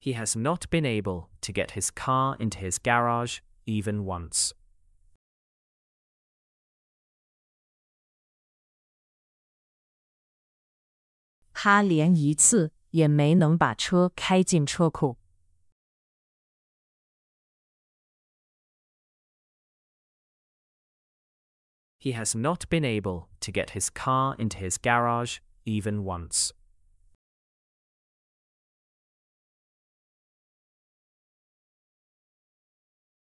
He has not been able to get his car into his garage even once. 他连一次也没能把车开进车库。 He has not been able to get his car into his garage even once.